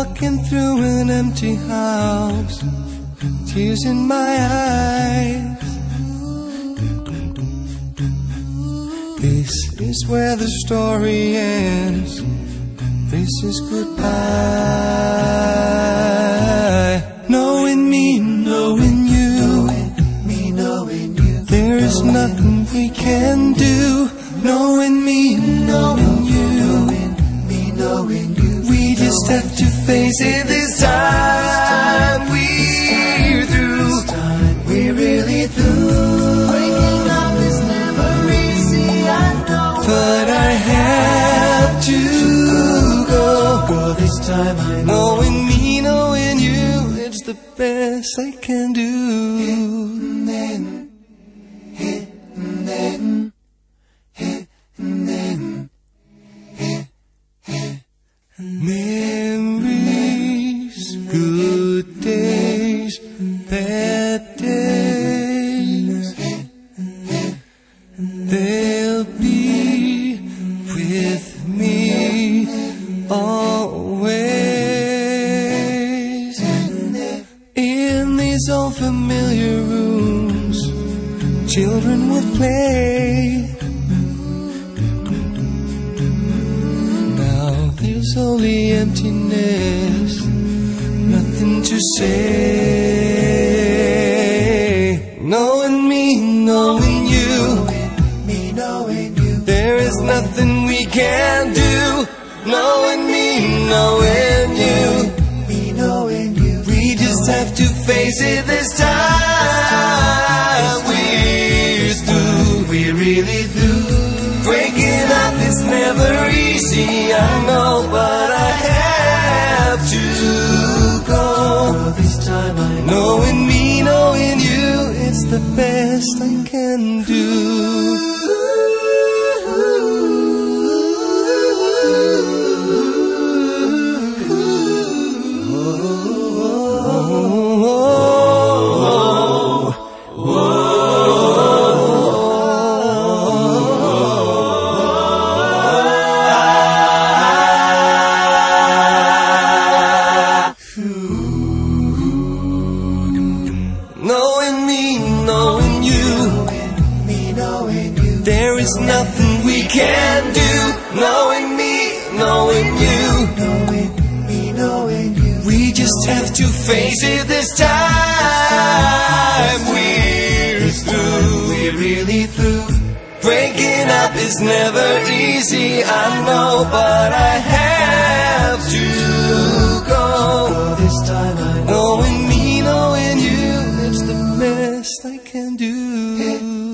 walking through an empty house, tears in my eyes. This is where the story ends. This is goodbye. Knowing me, knowing you, there is nothing we can do. Knowing me, knowing you, we just have to face it this time. We're through, we're really through. Breaking up is never easy, I know, but I have to go this time. I know. Knowing me, knowing you, it's the best I can do. Memories, good days, bad days, they'll be with me always. In these old familiar rooms, children would play. Now there's only emptiness, nothing to say. Knowing me, knowing you, there is nothing we can do. Knowing me, knowing you, we just have to face it this time. We're through, we're really through. Breaking up is never easy, I know, but I have to go this time. I know. Knowing me, knowing you, it's the best I can do. Knowing me, knowing you, there is nothing we can do. Knowing me, knowing you, we just have to face it this time. We're through, we're really through. Breaking up is never easy, I know, but I have to go this time. I know. Knowing me, knowing you, it's the best I can do.